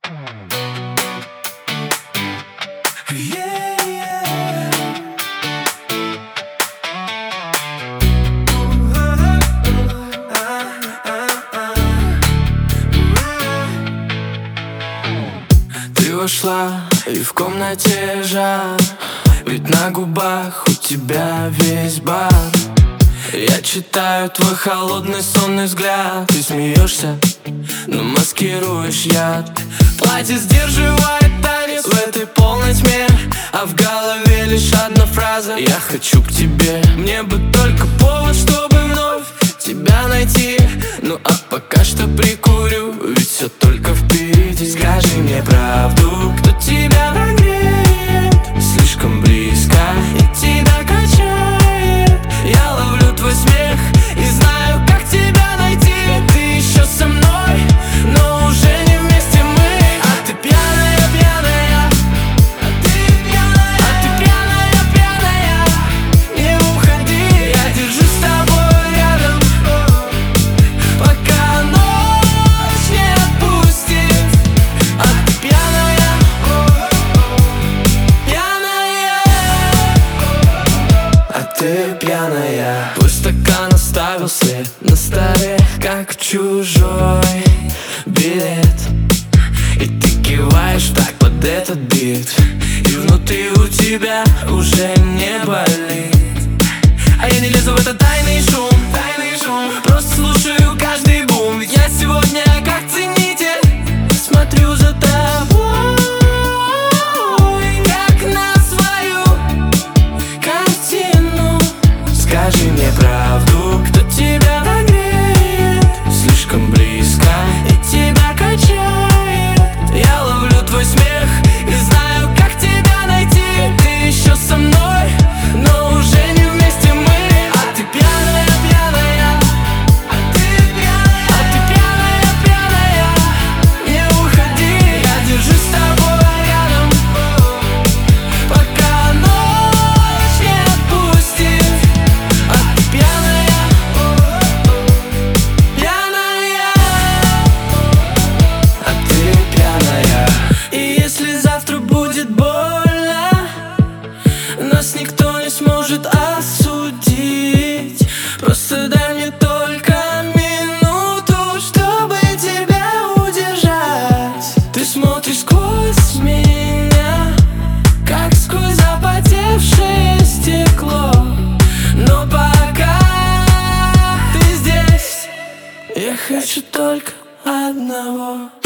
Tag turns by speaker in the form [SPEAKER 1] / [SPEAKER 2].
[SPEAKER 1] Ты вошла, и в комнате жар, ведь на губах у тебя весь бар. Я читаю твой холодный сонный взгляд. Ты смеешься, но маскируешь яд. Платье сдерживает танец в этой полной тьме, а в голове лишь одна фраза: я хочу к тебе. Мне бы только повод, чтобы вновь тебя найти. Ну а пока что прикурю, ведь все только впереди. Скажи мне правду, кто тебя нагреет слишком близко и тебя качает. Я ловлю твой смех и знаю, как тебя найти. Ты еще со мной, но уже не вместе мы. А ты пьяная, пьяная, а ты пьяная, пьяная. Не уходи, я держусь с тобой рядом, пока ночь не отпустит. А ты пьяная, пьяная, а ты пьяная. Твой стакан оставил след на столе, как чужой билет. И ты киваешь так под этот бит, и внутри у тебя уже не болит. А я не лезу в этот тайный шум, просто слушаю каждый бум. Ведь я сегодня как ценитель смотрю за тобой, как на свою картину. Скажи мне правду, кто тебя нагреет слишком близко и тебя качает. Я ловлю твой смех и знаю, как тебя найти. Ты еще со мной, но уже не вместе мы. А ты пьяная, пьяная, а ты пьяная, пьяная. Не уходи, я держусь с тобой рядом, пока ночь не отпустит. А ты пьяная, пьяная, а ты пьяная. И если завтра будет больно, нас никто не сможет осудить. Просто дай мне только минуту, чтобы тебя удержать. Ты смотришь сквозь меня, как сквозь запотевшее стекло. Но пока ты здесь, я хочу только одного.